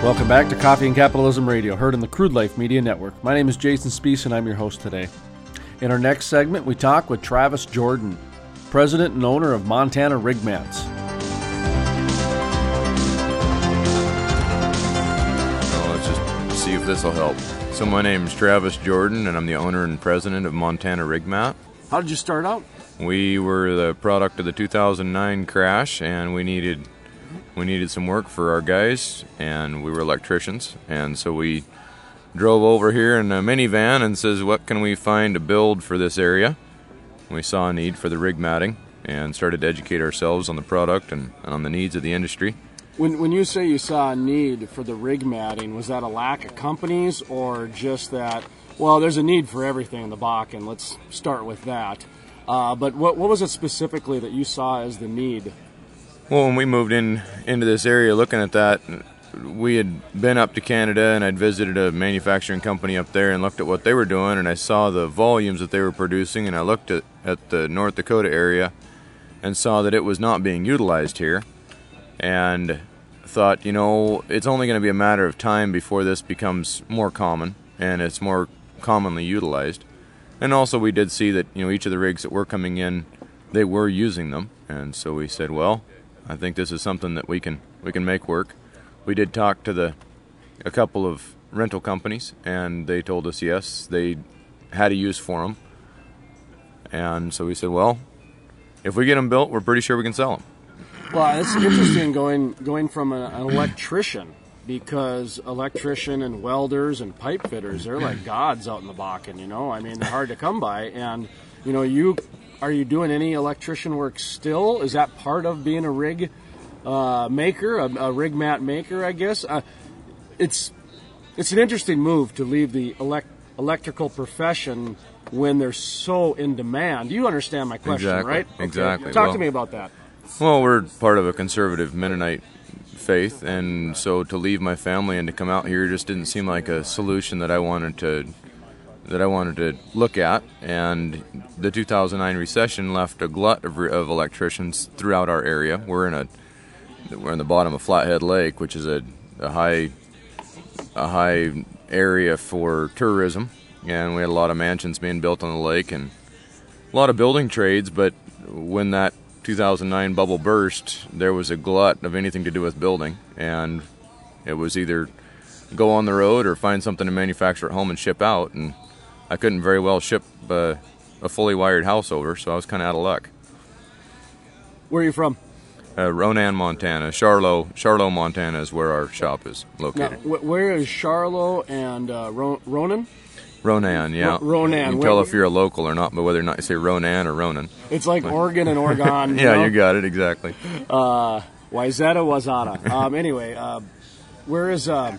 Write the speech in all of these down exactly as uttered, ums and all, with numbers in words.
Welcome back to Coffee and Capitalism Radio, heard on the Crude Life Media Network. My name is Jason Spees, and I'm your host today. In our next segment, we talk with Travis Jordan, president and owner of Montana Rig Mats. Well, let's just see if this will help. So my name is Travis Jordan, and I'm the owner and president of Montana Rig Mat. How did you start out? We were the product of the two thousand nine crash, and we needed we needed some work for our guys, and we were electricians, and so we drove over here in a minivan and says, what can we find to build for this area? We saw a need for the rig matting and started to educate ourselves on the product and, and on the needs of the industry. When when you say you saw a need for the rig matting, was that a lack of companies or just that, well, there's a need for everything in the Bakken, let's start with that. Uh, but what what was it specifically that you saw as the need? Well, when we moved in into this area looking at that, we had been up to Canada and I'd visited a manufacturing company up there and looked at what they were doing, and I saw the volumes that they were producing, and I looked at, at the North Dakota area and saw that it was not being utilized here, and thought, you know, it's only going to be a matter of time before this becomes more common and it's more commonly utilized. And also we did see that, you know, each of the rigs that were coming in, they were using them, and so we said, well, I think this is something that we can we can make work. We did talk to the a couple of rental companies, and they told us yes, they had a use for them. And so we said, well, if we get them built, we're pretty sure we can sell them. Well, it's interesting going going from a, an electrician, because electrician and welders and pipe fitters, they're like gods out in the Bakken, you know. I mean, they're hard to come by. And, you know, you are you doing any electrician work still? Is that part of being a rig uh, maker, a, a rig mat maker, I guess? Uh, it's it's an interesting move to leave the elect, electrical profession when they're so in demand. You understand my question, exactly. right? Okay. Exactly. Talk well, to me about that. Well, we're part of a conservative Mennonite faith, and so to leave my family and to come out here just didn't seem like a solution that I wanted to that I wanted to look at. And the two thousand nine recession left a glut of, of electricians throughout our area. We're in a we're in the bottom of Flathead Lake, which is a, a high a high area for tourism, and we had a lot of mansions being built on the lake and a lot of building trades. But when that two thousand nine bubble burst, there was a glut of anything to do with building, and it was either go on the road or find something to manufacture at home and ship out, and I couldn't very well ship uh, a fully wired house over, so I was kind of out of luck. Where are you from? Uh, Ronan, Montana. Charlo, Charlo, Montana is where our shop is located. Now, wh- where is Charlo and uh, Ro- Ronan? Ronan, yeah. R- Ronan. You can Where- tell if you're a local or not, but whether or not you say Ronan or Ronan. It's like Oregon and Oregon. Yeah, you know? you got it, exactly. Uh, Wayzata, Wazata. Um, anyway, uh, where is uh,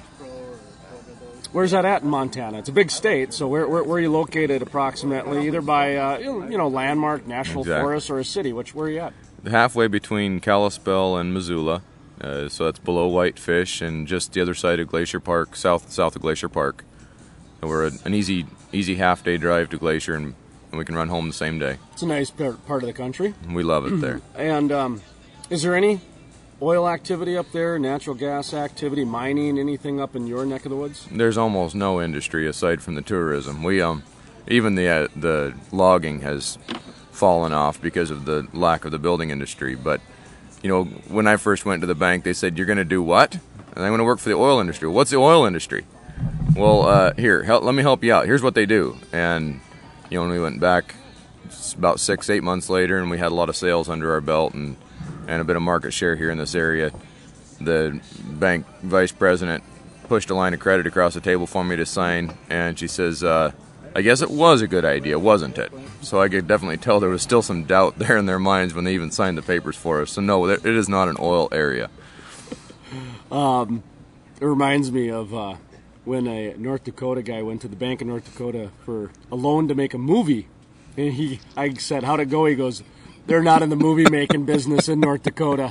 where's that at in Montana? It's a big state, so where where, where are you located approximately? Either by uh, you know landmark, national Exactly. forest, or a city. Which where are you at? Halfway between Kalispell and Missoula, uh, so that's below Whitefish, and just the other side of Glacier Park, south south of Glacier Park. So we're a, an easy easy half day drive to Glacier, and, and we can run home the same day. It's a nice part part of the country. We love it there. And um, is there any oil activity up there? Natural gas activity, mining, anything up in your neck of the woods? There's almost no industry aside from the tourism. We um even the uh, the logging has fallen off because of the lack of the building industry. But you know, when I first went to the bank, they said, "You're going to do what?" And I'm going to work for the oil industry. What's the oil industry? Well, uh, here, help, let me help you out. Here's what they do. And you know, when we went back about six, eight months later, and we had a lot of sales under our belt and and a bit of market share here in this area, the bank vice president pushed a line of credit across the table for me to sign, and she says, uh, I guess it was a good idea, wasn't it? So I could definitely tell there was still some doubt there in their minds when they even signed the papers for us. So no, it is not an oil area. Um, it reminds me of uh, when a North Dakota guy went to the Bank of North Dakota for a loan to make a movie. And he, I said, how'd it go? He goes, they're not in the movie-making business in North Dakota.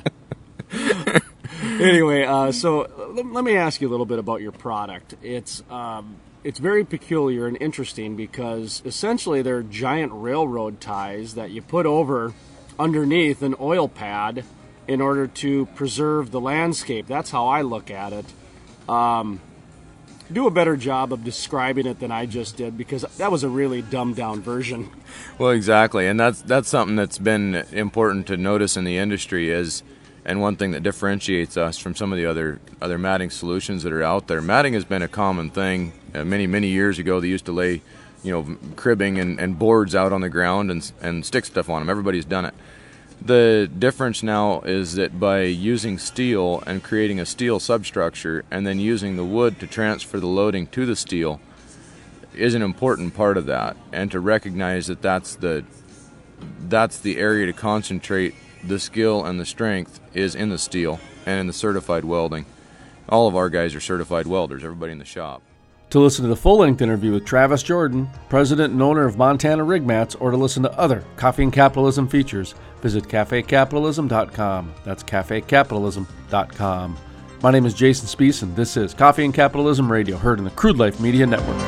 Anyway, uh, so let, let me ask you a little bit about your product. It's um, it's very peculiar and interesting because essentially they're giant railroad ties that you put over underneath an oil pad in order to preserve the landscape. That's how I look at it. um, do a better job of describing it than I just did, because that was a really dumbed down version. Well, exactly, and that's that's something that's been important to notice in the industry is, and one thing that differentiates us from some of the other other matting solutions that are out there. Matting has been a common thing. Uh, many many years ago, they used to lay, you know, cribbing and, and boards out on the ground and and stick stuff on them. Everybody's done it. The difference now is that by using steel and creating a steel substructure and then using the wood to transfer the loading to the steel is an important part of that, and to recognize that that's the that's the area to concentrate the skill and the strength is in the steel and in the certified welding. All of our guys are certified welders, everybody in the shop. To listen to the full-length interview with Travis Jordan, president and owner of Montana Rig Mats, or to listen to other Coffee and Capitalism features, visit cafe capitalism dot com. That's cafe capitalism dot com. My name is Jason Spiess, and this is Coffee and Capitalism Radio, heard in the Crude Life Media Network.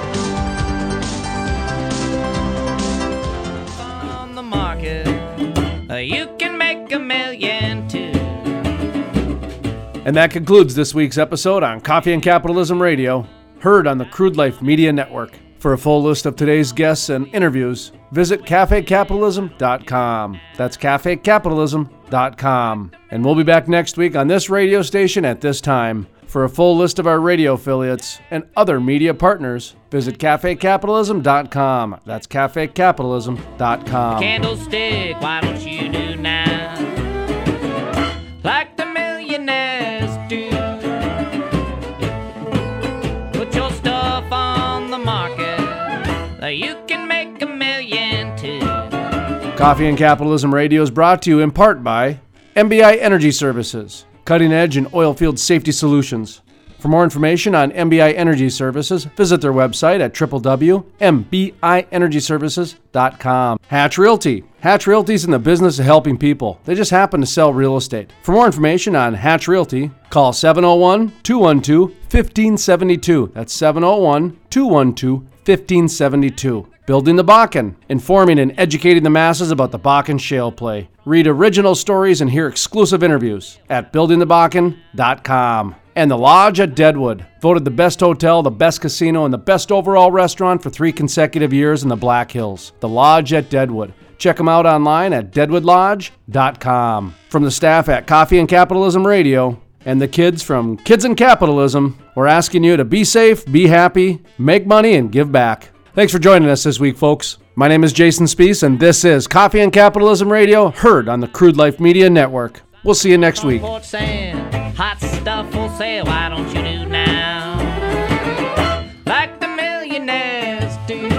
On the market, you can make a million too. And that concludes this week's episode on Coffee and Capitalism Radio, heard on the Crude Life Media Network. For a full list of today's guests and interviews, visit cafe capitalism dot com. That's cafe capitalism dot com. And we'll be back next week on this radio station at this time. For a full list of our radio affiliates and other media partners, visit cafe capitalism dot com. That's cafe capitalism dot com. Candlestick, why don't you do now like the millionaires do? Put your stuff on the market, you can make a million too. Coffee and Capitalism Radio is brought to you in part by M B I Energy Services, cutting edge in oil field safety solutions. For more information on M B I Energy Services, visit their website at w w w dot m b i energy services dot com. Hatch Realty. Hatch Realty is in the business of helping people. They just happen to sell real estate. For more information on Hatch Realty, call seven oh one, two one two, one five seven two. That's seven oh one, two one two, one five seven two. Building the Bakken, informing and educating the masses about the Bakken shale play. Read original stories and hear exclusive interviews at building the bakken dot com. And The Lodge at Deadwood, voted the best hotel, the best casino, and the best overall restaurant for three consecutive years in the Black Hills. The Lodge at Deadwood. Check them out online at deadwood lodge dot com. From the staff at Coffee and Capitalism Radio and the kids from Kids in Capitalism, we're asking you to be safe, be happy, make money, and give back. Thanks for joining us this week, folks. My name is Jason Spiess, and this is Coffee and Capitalism Radio, heard on the Crude Life Media Network. We'll see you next week. Hot stuff for sale, why don't you do now like the millionaires do?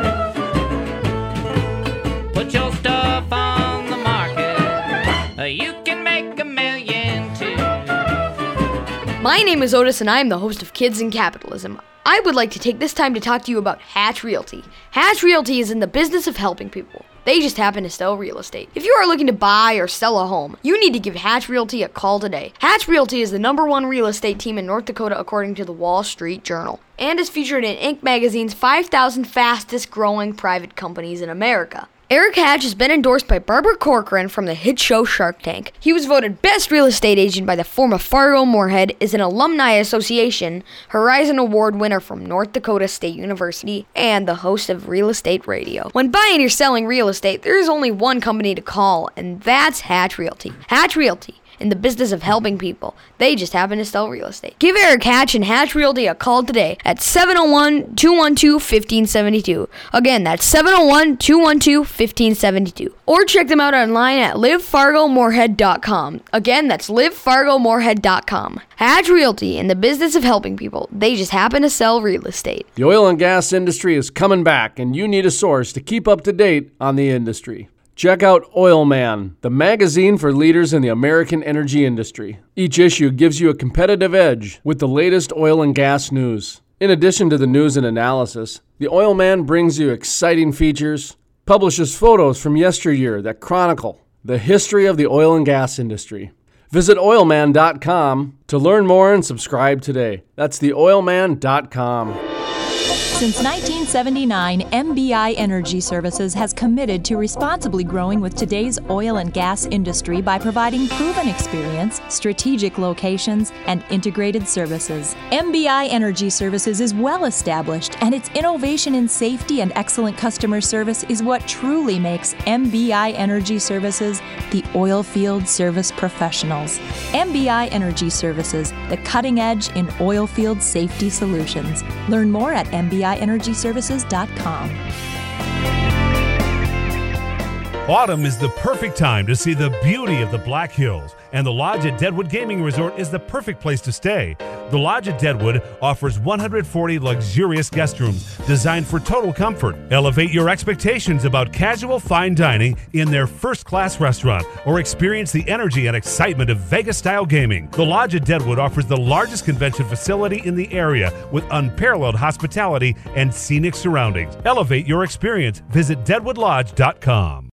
Put your stuff on the market, you can make a million too. My name is Otis, and I am the host of Kids in Capitalism. I would like to take this time to talk to you about Hatch Realty. Hatch Realty is in the business of helping people. They just happen to sell real estate. If you are looking to buy or sell a home, you need to give Hatch Realty a call today. Hatch Realty is the number one real estate team in North Dakota according to the Wall Street Journal, and is featured in Inc magazine's five thousand fastest growing private companies in America. Eric Hatch has been endorsed by Barbara Corcoran from the hit show Shark Tank. He was voted Best Real Estate Agent by the Forum of Fargo-Moorhead, is an Alumni Association Horizon Award winner from North Dakota State University, and the host of Real Estate Radio. When buying or selling real estate, there is only one company to call, and that's Hatch Realty. Hatch Realty, in the business of helping people. They just happen to sell real estate. Give Eric Hatch and Hatch Realty a call today at seven oh one, two one two, one five seven two. Again, that's seven oh one, two one two, one five seven two. Or check them out online at live fargo moorhead dot com. Again, that's live fargo moorhead dot com. Hatch Realty, in the business of helping people. They just happen to sell real estate. The oil and gas industry is coming back, and you need a source to keep up to date on the industry. Check out Oil Man, the magazine for leaders in the American energy industry. Each issue gives you a competitive edge with the latest oil and gas news. In addition to the news and analysis, the Oil Man brings you exciting features, publishes photos from yesteryear that chronicle the history of the oil and gas industry. Visit oil man dot com to learn more and subscribe today. That's the oil man dot com. Since nineteen seventy-nine, M B I Energy Services has committed to responsibly growing with today's oil and gas industry by providing proven experience, strategic locations, and integrated services. M B I Energy Services is well established, and its innovation in safety and excellent customer service is what truly makes M B I Energy Services the oil field service professionals. M B I Energy Services, the cutting edge in oil field safety solutions. Learn more at m b i energy services dot com. Autumn is the perfect time to see the beauty of the Black Hills, and the Lodge at Deadwood Gaming Resort is the perfect place to stay. The Lodge at Deadwood offers one hundred forty luxurious guest rooms designed for total comfort. Elevate your expectations about casual fine dining in their first-class restaurant, or experience the energy and excitement of Vegas-style gaming. The Lodge at Deadwood offers the largest convention facility in the area with unparalleled hospitality and scenic surroundings. Elevate your experience. Visit deadwood lodge dot com.